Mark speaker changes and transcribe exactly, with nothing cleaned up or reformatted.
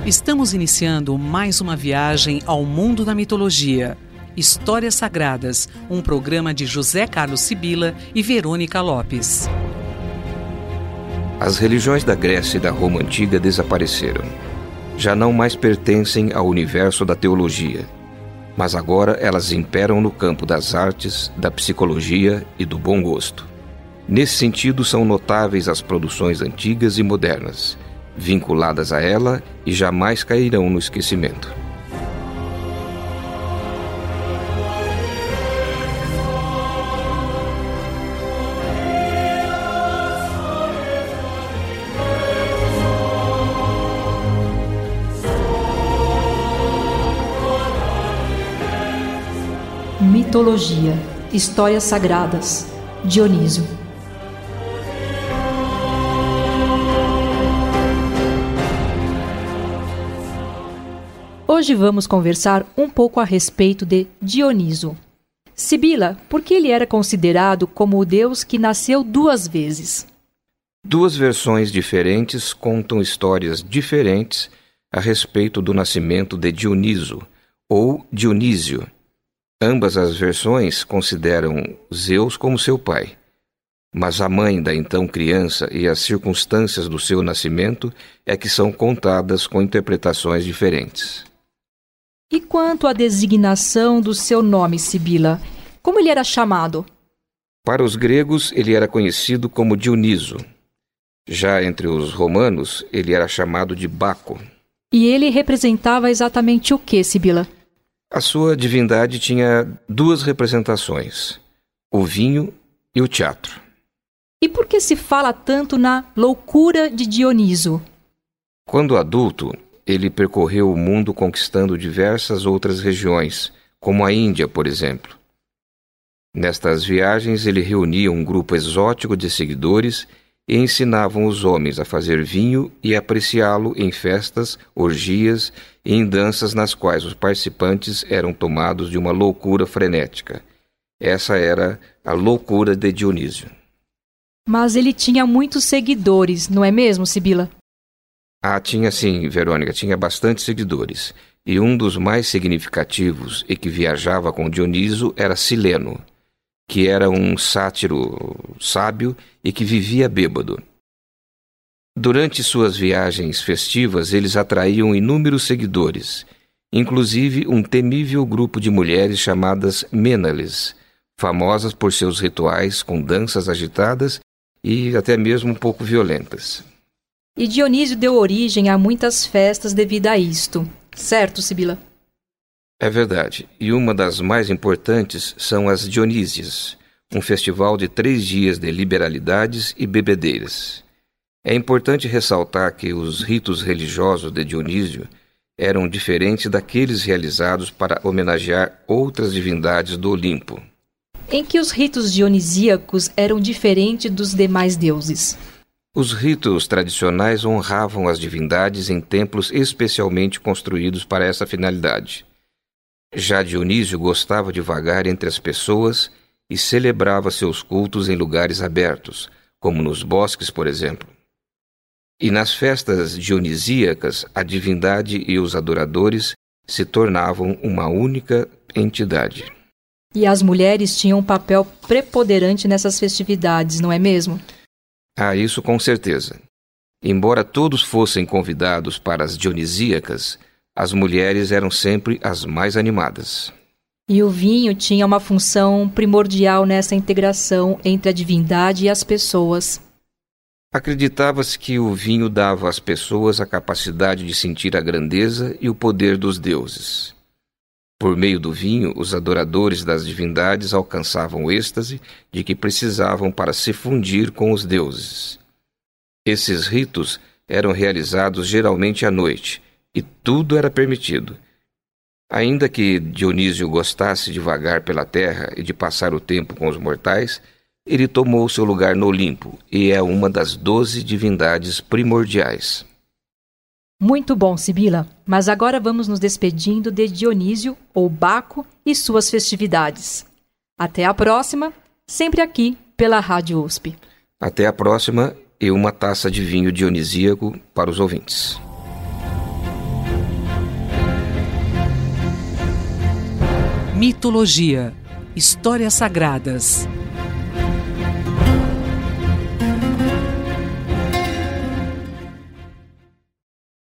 Speaker 1: Estamos iniciando mais uma viagem ao mundo da mitologia. Histórias Sagradas, um programa de José Carlos Sibila e Verônica Lopes.
Speaker 2: As religiões da Grécia e da Roma Antiga desapareceram. Já não mais pertencem ao universo da teologia, mas agora elas imperam no campo das artes, da psicologia e do bom gosto. Nesse sentido, são notáveis as produções antigas e modernas, vinculadas a ela e jamais cairão no esquecimento.
Speaker 3: Mitologia, Histórias Sagradas, Dionísio. Hoje vamos conversar um pouco a respeito de Dioniso. Sibila, por que ele era considerado como o deus que nasceu duas vezes?
Speaker 2: Duas versões diferentes contam histórias diferentes a respeito do nascimento de Dioniso, ou Dionísio. Ambas as versões consideram Zeus como seu pai, mas a mãe da então criança e as circunstâncias do seu nascimento é que são contadas com interpretações diferentes.
Speaker 3: E quanto à designação do seu nome, Sibila, como ele era chamado?
Speaker 2: Para os gregos, ele era conhecido como Dioniso. Já entre os romanos, ele era chamado de Baco.
Speaker 3: E ele representava exatamente o que, Sibila?
Speaker 2: A sua divindade tinha duas representações, o vinho e o teatro.
Speaker 3: E por que se fala tanto na loucura de Dioniso?
Speaker 2: Quando adulto, ele percorreu o mundo conquistando diversas outras regiões, como a Índia, por exemplo. Nestas viagens, ele reunia um grupo exótico de seguidores e ensinavam os homens a fazer vinho e apreciá-lo em festas, orgias e em danças nas quais os participantes eram tomados de uma loucura frenética. Essa era a loucura de Dionísio.
Speaker 3: Mas ele tinha muitos seguidores, não é mesmo, Sibila?
Speaker 2: Ah, tinha sim, Verônica, tinha bastante seguidores. E um dos mais significativos e que viajava com Dioniso era Sileno, que era um sátiro sábio e que vivia bêbado. Durante suas viagens festivas, eles atraíam inúmeros seguidores, inclusive um temível grupo de mulheres chamadas Mênales, famosas por seus rituais com danças agitadas e até mesmo um pouco violentas.
Speaker 3: E Dionísio deu origem a muitas festas devido a isto, certo, Sibila?
Speaker 2: É verdade, e uma das mais importantes são as Dionísias, um festival de três dias de liberalidades e bebedeiras. É importante ressaltar que os ritos religiosos de Dionísio eram diferentes daqueles realizados para homenagear outras divindades do Olimpo.
Speaker 3: Em que os ritos dionisíacos eram diferentes dos demais deuses?
Speaker 2: Os ritos tradicionais honravam as divindades em templos especialmente construídos para essa finalidade. Já Dionísio gostava de vagar entre as pessoas e celebrava seus cultos em lugares abertos, como nos bosques, por exemplo. E nas festas dionisíacas, a divindade e os adoradores se tornavam uma única entidade.
Speaker 3: E as mulheres tinham um papel preponderante nessas festividades, não é mesmo?
Speaker 2: Ah, isso com certeza. Embora todos fossem convidados para as dionisíacas, as mulheres eram sempre as mais animadas.
Speaker 3: E o vinho tinha uma função primordial nessa integração entre a divindade e as pessoas.
Speaker 2: Acreditava-se que o vinho dava às pessoas a capacidade de sentir a grandeza e o poder dos deuses. Por meio do vinho, os adoradores das divindades alcançavam o êxtase de que precisavam para se fundir com os deuses. Esses ritos eram realizados geralmente à noite, e tudo era permitido. Ainda que Dionísio gostasse de vagar pela terra e de passar o tempo com os mortais, ele tomou seu lugar no Olimpo e é uma das doze divindades primordiais.
Speaker 3: Muito bom, Sibila. Mas agora vamos nos despedindo de Dionísio, ou Baco, e suas festividades. Até a próxima, sempre aqui pela Rádio U S P.
Speaker 2: Até a próxima e uma taça de vinho dionisíaco para os ouvintes.
Speaker 1: Mitologia, histórias sagradas.